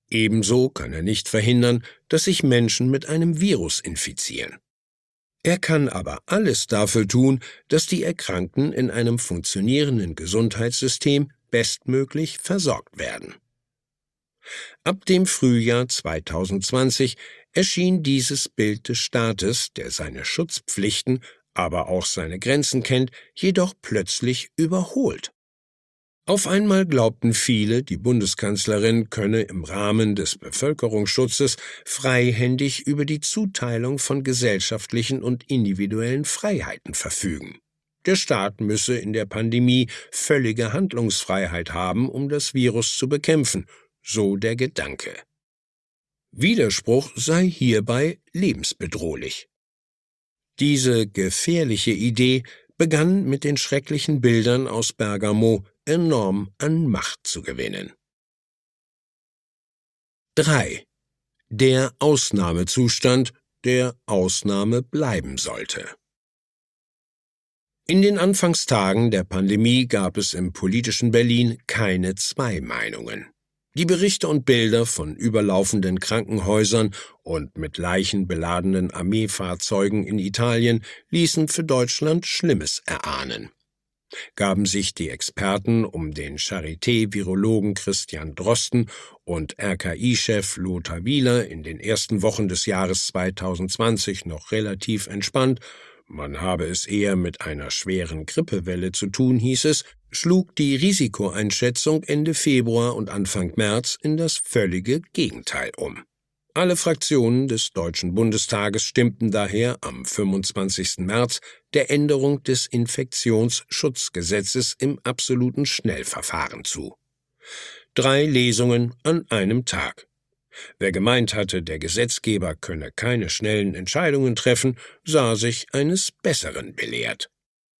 Ebenso kann er nicht verhindern, dass sich Menschen mit einem Virus infizieren. Er kann aber alles dafür tun, dass die Erkrankten in einem funktionierenden Gesundheitssystem bestmöglich versorgt werden. Ab dem Frühjahr 2020 erschien dieses Bild des Staates, der seine Schutzpflichten, aber auch seine Grenzen kennt, jedoch plötzlich überholt. Auf einmal glaubten viele, die Bundeskanzlerin könne im Rahmen des Bevölkerungsschutzes freihändig über die Zuteilung von gesellschaftlichen und individuellen Freiheiten verfügen. Der Staat müsse in der Pandemie völlige Handlungsfreiheit haben, um das Virus zu bekämpfen, so der Gedanke. Widerspruch sei hierbei lebensbedrohlich. Diese gefährliche Idee begann mit den schrecklichen Bildern aus Bergamo enorm an Macht zu gewinnen. 3. Der Ausnahmezustand, der Ausnahme bleiben sollte. In den Anfangstagen der Pandemie gab es im politischen Berlin keine zwei Meinungen. Die Berichte und Bilder von überlaufenden Krankenhäusern und mit Leichen beladenen Armeefahrzeugen in Italien ließen für Deutschland Schlimmes erahnen. Gaben sich die Experten um den Charité-Virologen Christian Drosten und RKI-Chef Lothar Wieler in den ersten Wochen des Jahres 2020 noch relativ entspannt, man habe es eher mit einer schweren Grippewelle zu tun, hieß es, schlug die Risikoeinschätzung Ende Februar und Anfang März in das völlige Gegenteil um. Alle Fraktionen des Deutschen Bundestages stimmten daher am 25. März der Änderung des Infektionsschutzgesetzes im absoluten Schnellverfahren zu. 3 Lesungen an einem Tag. Wer gemeint hatte, der Gesetzgeber könne keine schnellen Entscheidungen treffen, sah sich eines Besseren belehrt.